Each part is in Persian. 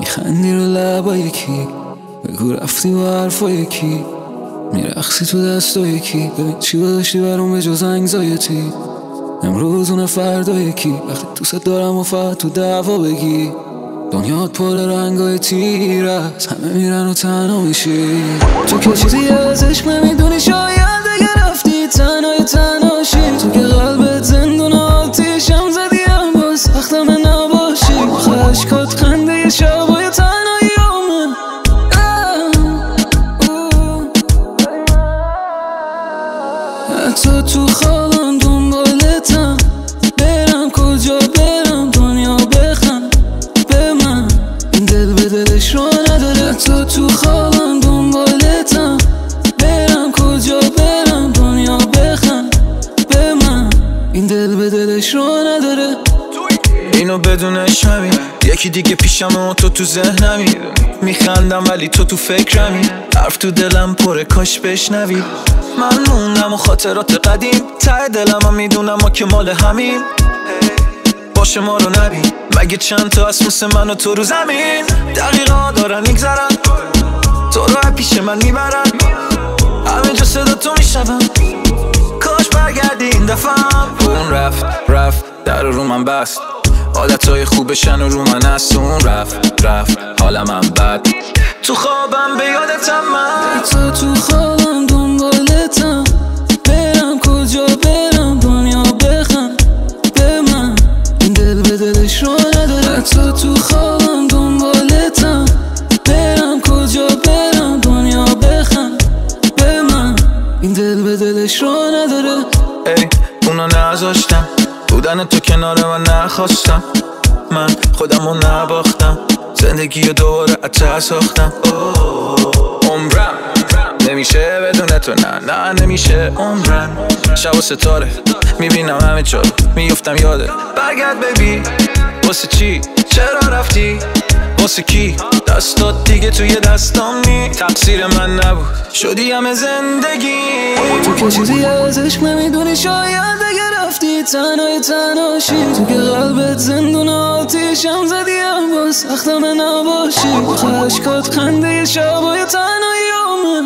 میخندی رو لبای کی، بگو رفتی با حرفای کی، میرقصی تو دستای کی. ببین چی داشتی برام به جز انگزایتی، امروز اون فردای کی. وقتی دوست دارم و فقط تو دعوا بگی، دنیات پر رنگای تیر است، همه میرن و تنها میشی. تو که چیزی از عشق نمیدونی، شاید اگه رفتی تنهاشی. تو که قلبت زندون آتیشم زدی، هم با سختم نباشی. خشکات خنده شبای تنهاییامه. حتی تو خوابم دنبالتم، برم کجا برم دنیا بخند به من، این دل به دلش رو نداره. حتی تو خوابم دنبالتم، برم کجا برم دنیا بخند به من، این دل به دلش رو نداره. اینو بدونش همین، یکی دیگه پیشم و تو تو ذهنمی. میخندم ولی تو فکرمی، حرف تو دلم پره کاش بشنوی. من موندم و خاطرات قدیم ته دلم هم میدونم ما که مال همین. باشه ما رو نبین، مگه چند تا هست مثل من و تو رو زمین. دقیقا دارن میگذرن، تو رو پیش من میبرن، همه جا صدا تو میشنوم. کاش برگردی این دفعه. اون رفت در رو من بست، حالتهای خوبشن و رو من هست. اون رفت حالم هم بد، تو خوابم به یادتم من. تو خوابم دنبالتم، برم کجا برم دنیا بخند به من، این دل به دلش رو نداره. تو خوابم دنبالتم، برم کجا برم دنیا بخند به من، این دل به دلش رو نداره. ای اونا نذاشتم، بودن تو کنار من نخواستم، من خودم رو نباختم، زندگی رو دوباره اتر ساختم. عمرم نمیشه بدون تو، نه نمیشه عمرم. شب و ستاره میبینم همه جا، میفتم یاده. برگرد ببی واسه چی، چرا رفتی، واسه کی، دستات دیگه توی دستام نی. تقصیر من نبود، شدی همه زندگی. تو که چیزی از عشق نمیدونی، شاید اگه رفتی تنهاشی. تو که قلبت زندون آتیشم زدی، هم با سختم نباشی. خشکات خنده شبای تنهاییامه.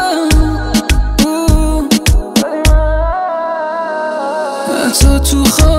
حتی تو خواب